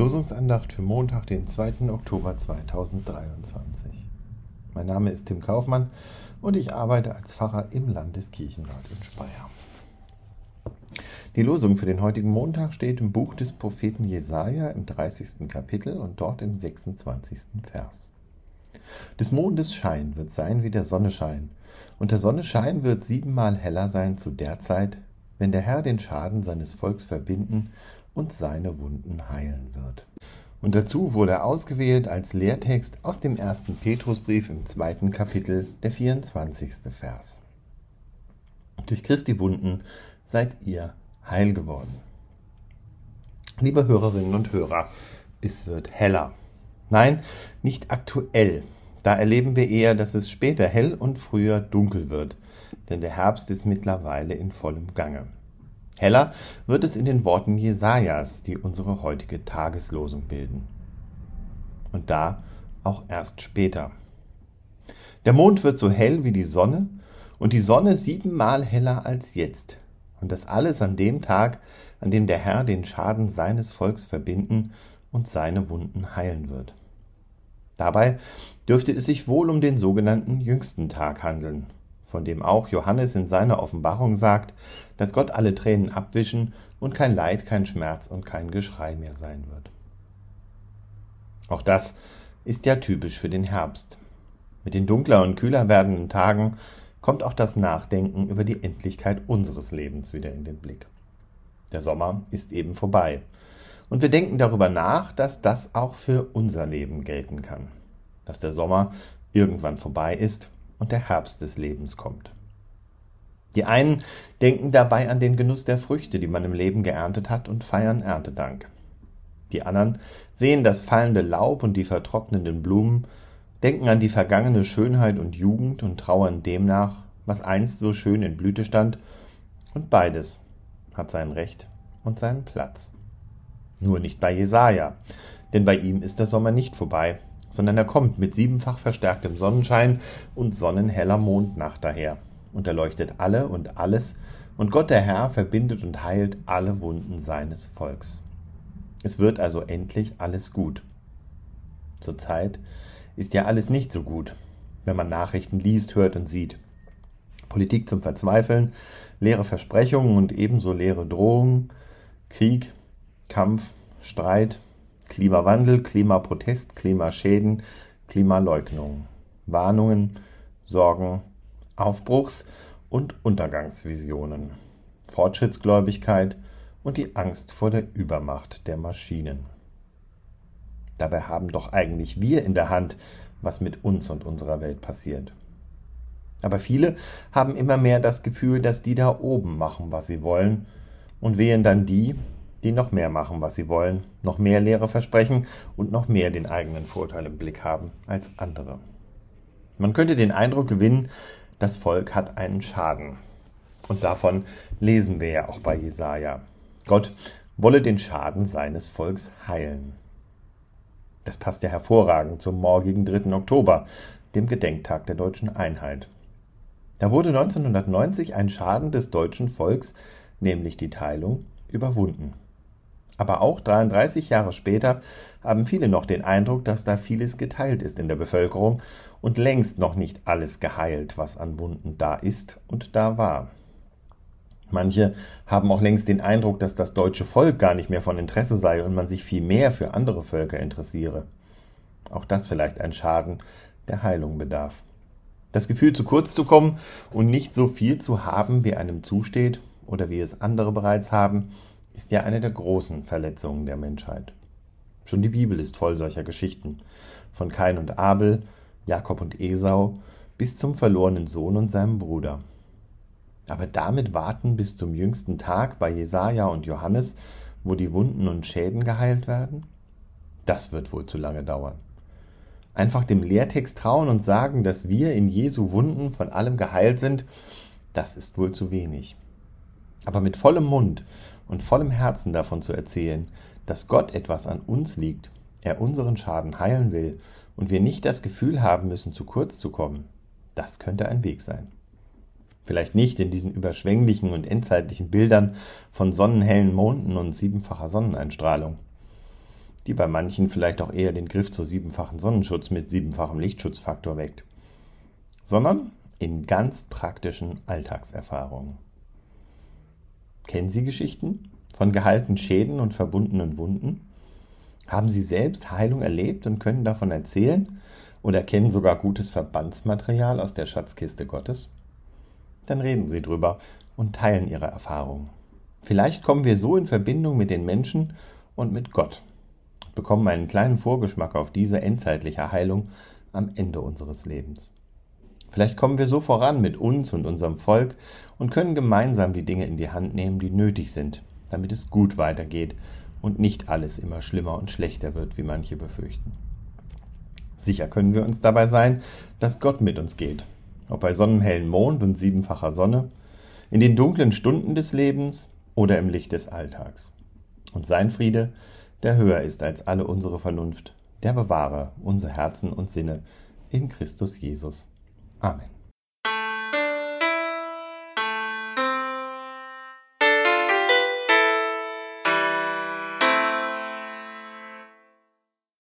Losungsandacht für Montag, den 2. Oktober 2023. Mein Name ist Tim Kaufmann und ich arbeite als Pfarrer im Landeskirchenrat in Speyer. Die Losung für den heutigen Montag steht im Buch des Propheten Jesaja im 30. Kapitel und dort im 26. Vers. Des Mondes Schein wird sein wie der Sonne Schein, und der Sonne Schein wird 7-mal heller sein zu der Zeit, wenn der Herr den Schaden seines Volks verbinden und seine Wunden heilen wird. Und dazu wurde er ausgewählt als Lehrtext aus dem 1. Petrusbrief im 2. Kapitel, der 24. Vers. Durch Christi Wunden seid ihr heil geworden. Liebe Hörerinnen und Hörer, es wird heller. Nein, nicht aktuell. Da erleben wir eher, dass es später hell und früher dunkel wird, denn der Herbst ist mittlerweile in vollem Gange. Heller wird es in den Worten Jesajas, die unsere heutige Tageslosung bilden. Und da auch erst später. Der Mond wird so hell wie die Sonne und die Sonne 7-mal heller als jetzt. Und das alles an dem Tag, an dem der Herr den Schaden seines Volks verbinden und seine Wunden heilen wird. Dabei dürfte es sich wohl um den sogenannten jüngsten Tag handeln, von dem auch Johannes in seiner Offenbarung sagt, dass Gott alle Tränen abwischen und kein Leid, kein Schmerz und kein Geschrei mehr sein wird. Auch das ist ja typisch für den Herbst. Mit den dunkler und kühler werdenden Tagen kommt auch das Nachdenken über die Endlichkeit unseres Lebens wieder in den Blick. Der Sommer ist eben vorbei. Und wir denken darüber nach, dass das auch für unser Leben gelten kann. Dass der Sommer irgendwann vorbei ist und der Herbst des Lebens kommt. Die einen denken dabei an den Genuss der Früchte, die man im Leben geerntet hat, und feiern Erntedank. Die anderen sehen das fallende Laub und die vertrocknenden Blumen, denken an die vergangene Schönheit und Jugend und trauern dem nach, was einst so schön in Blüte stand, und beides hat sein Recht und seinen Platz. Nur nicht bei Jesaja, denn bei ihm ist der Sommer nicht vorbei, sondern er kommt mit 7-fach verstärktem Sonnenschein und sonnenheller Mondnacht daher und erleuchtet alle und alles, und Gott der Herr verbindet und heilt alle Wunden seines Volks. Es wird also endlich alles gut. Zurzeit ist ja alles nicht so gut, wenn man Nachrichten liest, hört und sieht. Politik zum Verzweifeln, leere Versprechungen und ebenso leere Drohungen, Krieg, Kampf, Streit, Klimawandel, Klimaprotest, Klimaschäden, Klimaleugnung, Warnungen, Sorgen, Aufbruchs- und Untergangsvisionen, Fortschrittsgläubigkeit und die Angst vor der Übermacht der Maschinen. Dabei haben doch eigentlich wir in der Hand, was mit uns und unserer Welt passiert. Aber viele haben immer mehr das Gefühl, dass die da oben machen, was sie wollen, und wählen dann die noch mehr machen, was sie wollen, noch mehr leere Versprechen und noch mehr den eigenen Vorteil im Blick haben als andere. Man könnte den Eindruck gewinnen, das Volk hat einen Schaden. Und davon lesen wir ja auch bei Jesaja. Gott wolle den Schaden seines Volks heilen. Das passt ja hervorragend zum morgigen 3. Oktober, dem Gedenktag der deutschen Einheit. Da wurde 1990 ein Schaden des deutschen Volks, nämlich die Teilung, überwunden. Aber auch 33 Jahre später haben viele noch den Eindruck, dass da vieles geteilt ist in der Bevölkerung und längst noch nicht alles geheilt, was an Wunden da ist und da war. Manche haben auch längst den Eindruck, dass das deutsche Volk gar nicht mehr von Interesse sei und man sich viel mehr für andere Völker interessiere. Auch das vielleicht ein Schaden, der Heilung bedarf. Das Gefühl, zu kurz zu kommen und nicht so viel zu haben, wie einem zusteht oder wie es andere bereits haben, ist ja eine der großen Verletzungen der Menschheit. Schon die Bibel ist voll solcher Geschichten. Von Kain und Abel, Jakob und Esau bis zum verlorenen Sohn und seinem Bruder. Aber damit warten bis zum jüngsten Tag bei Jesaja und Johannes, wo die Wunden und Schäden geheilt werden? Das wird wohl zu lange dauern. Einfach dem Lehrtext trauen und sagen, dass wir in Jesu Wunden von allem geheilt sind, das ist wohl zu wenig. Aber mit vollem Mund und vollem Herzen davon zu erzählen, dass Gott etwas an uns liegt, er unseren Schaden heilen will und wir nicht das Gefühl haben müssen, zu kurz zu kommen, das könnte ein Weg sein. Vielleicht nicht in diesen überschwänglichen und endzeitlichen Bildern von sonnenhellen Monden und 7-facher Sonneneinstrahlung. die bei manchen vielleicht auch eher den Griff zu 7-fachen Sonnenschutz mit 7-fachem Lichtschutzfaktor weckt, sondern in ganz praktischen Alltagserfahrungen. Kennen Sie Geschichten von geheilten Schäden und verbundenen Wunden? Haben Sie selbst Heilung erlebt und können davon erzählen oder kennen sogar gutes Verbandsmaterial aus der Schatzkiste Gottes? Dann reden Sie drüber und teilen Ihre Erfahrungen. Vielleicht kommen wir so in Verbindung mit den Menschen und mit Gott, bekommen einen kleinen Vorgeschmack auf diese endzeitliche Heilung am Ende unseres Lebens. Vielleicht kommen wir so voran mit uns und unserem Volk und können gemeinsam die Dinge in die Hand nehmen, die nötig sind, damit es gut weitergeht und nicht alles immer schlimmer und schlechter wird, wie manche befürchten. Sicher können wir uns dabei sein, dass Gott mit uns geht, ob bei sonnenhellen Mond und 7-facher Sonne, in den dunklen Stunden des Lebens oder im Licht des Alltags. Und sein Friede, der höher ist als alle unsere Vernunft, der bewahre unsere Herzen und Sinne in Christus Jesus. Amen.